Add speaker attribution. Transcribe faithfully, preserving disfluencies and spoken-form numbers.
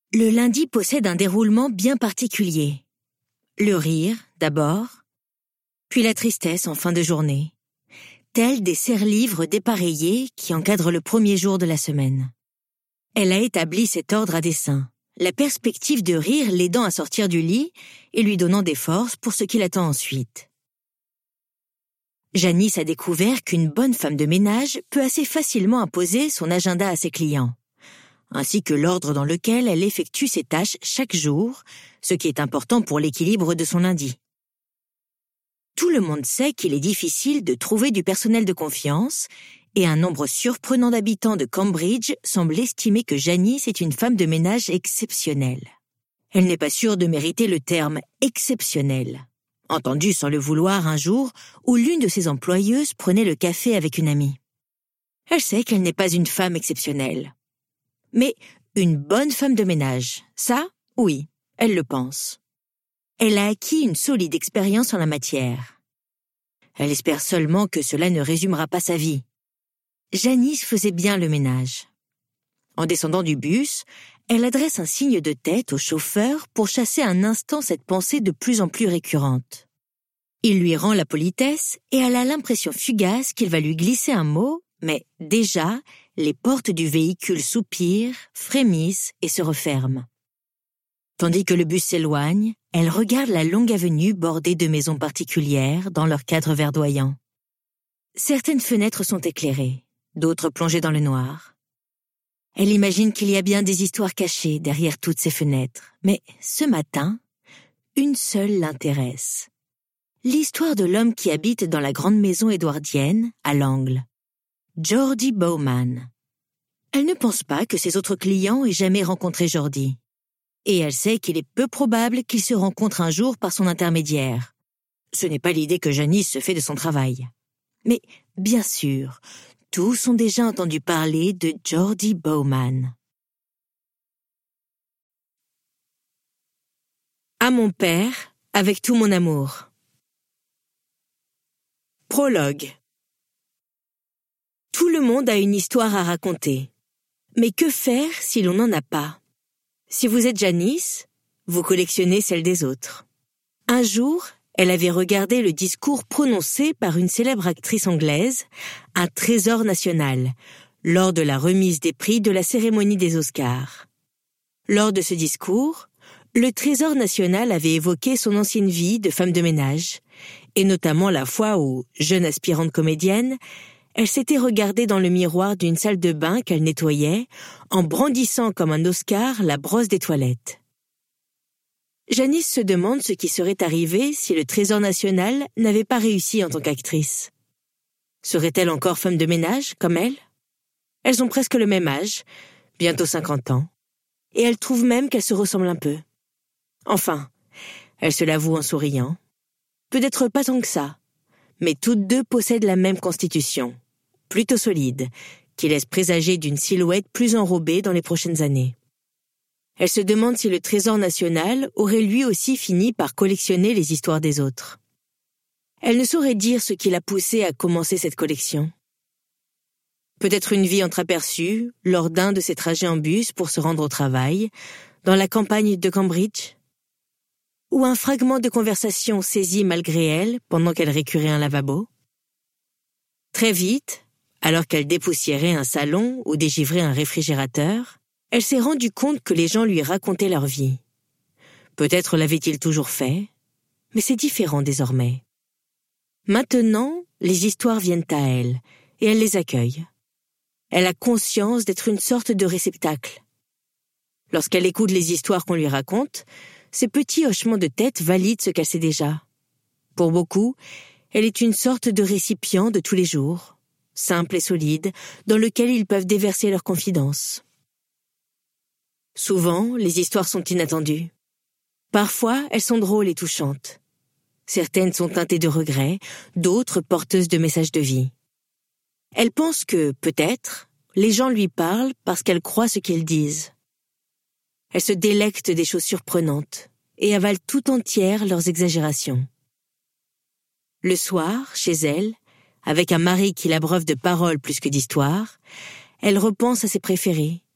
Speaker 1: Le lundi possède un déroulement bien particulier. Le rire, d'abord, puis la tristesse en fin de journée, tels des serre-livres dépareillés qui encadrent le premier jour de la semaine. Elle a établi cet ordre à dessein, la perspective de rire l'aidant à sortir du lit et lui donnant des forces pour ce qui l'attend ensuite. Janice a découvert qu'une bonne femme de ménage peut assez facilement imposer son agenda à ses clients, ainsi que l'ordre dans lequel elle effectue ses tâches chaque jour, ce qui est important pour l'équilibre de son lundi. Tout le monde sait qu'il est difficile de trouver du personnel de confiance et un nombre surprenant d'habitants de Cambridge semble estimer que Janice est une femme de ménage exceptionnelle. Elle n'est pas sûre de mériter le terme « exceptionnel », entendu sans le vouloir un jour où l'une de ses employeuses prenait le café avec une amie. Elle sait qu'elle n'est pas une femme exceptionnelle. Mais une bonne femme de ménage, ça, oui, elle le pense. Elle a acquis une solide expérience en la matière. Elle espère seulement que cela ne résumera pas sa vie. Janice faisait bien le ménage. En descendant du bus, elle adresse un signe de tête au chauffeur pour chasser un instant cette pensée de plus en plus récurrente. Il lui rend la politesse et elle a l'impression fugace qu'il va lui glisser un mot, mais déjà, les portes du véhicule soupirent, frémissent et se referment. Tandis que le bus s'éloigne, elle regarde la longue avenue bordée de maisons particulières dans leur cadre verdoyant. Certaines fenêtres sont éclairées, d'autres plongées dans le noir. Elle imagine qu'il y a bien des histoires cachées derrière toutes ces fenêtres, mais ce matin, une seule l'intéresse. L'histoire de l'homme qui habite dans la grande maison édouardienne, à l'angle. Geordie Bowman. Elle ne pense pas que ses autres clients aient jamais rencontré Geordie. Et elle sait qu'il est peu probable qu'ils se rencontrent un jour par son intermédiaire. Ce n'est pas l'idée que Janice se fait de son travail. Mais, bien sûr, tous ont déjà entendu parler de Geordie Bowman. À mon père, avec tout mon amour. Prologue. Tout le monde a une histoire à raconter. Mais que faire si l'on n'en a pas ? Si vous êtes Janice, vous collectionnez celles des autres. Un jour, elle avait regardé le discours prononcé par une célèbre actrice anglaise, un trésor national, lors de la remise des prix de la cérémonie des Oscars. Lors de ce discours, le trésor national avait évoqué son ancienne vie de femme de ménage, et notamment la fois où, jeune aspirante comédienne, elle s'était regardée dans le miroir d'une salle de bain qu'elle nettoyait, en brandissant comme un Oscar la brosse des toilettes. Janice se demande ce qui serait arrivé si le Trésor national n'avait pas réussi en tant qu'actrice. Serait-elle encore femme de ménage, comme elle ? Elles ont presque le même âge, bientôt cinquante ans, et elle trouve même qu'elles se ressemblent un peu. Enfin, elle se l'avoue en souriant. Peut-être pas tant que ça, mais toutes deux possèdent la même constitution, plutôt solide, qui laisse présager d'une silhouette plus enrobée dans les prochaines années. Elle se demande si le Trésor national aurait lui aussi fini par collectionner les histoires des autres. Elle ne saurait dire ce qui l'a poussée à commencer cette collection. Peut-être une vie entreaperçue lors d'un de ses trajets en bus pour se rendre au travail, dans la campagne de Cambridge, ou un fragment de conversation saisi malgré elle pendant qu'elle récurait un lavabo. Très vite, alors qu'elle dépoussiérait un salon ou dégivrait un réfrigérateur, elle s'est rendue compte que les gens lui racontaient leur vie. Peut-être l'avaient-ils toujours fait, mais c'est différent désormais. Maintenant, les histoires viennent à elle, et elle les accueille. Elle a conscience d'être une sorte de réceptacle. Lorsqu'elle écoute les histoires qu'on lui raconte, ces petits hochements de tête valident ce qu'elle sait déjà. Pour beaucoup, elle est une sorte de récipient de tous les jours, simple et solide, dans lequel ils peuvent déverser leurs confidences. Souvent, les histoires sont inattendues. Parfois, elles sont drôles et touchantes. Certaines sont teintées de regrets, d'autres porteuses de messages de vie. Elle pense que, peut-être, les gens lui parlent parce qu'elle croit ce qu'ils disent. Elle se délecte des choses surprenantes et avale tout entière leurs exagérations. Le soir, chez elle, avec un mari qui l'abreuve de paroles plus que d'histoires, elle repense à ses préférés,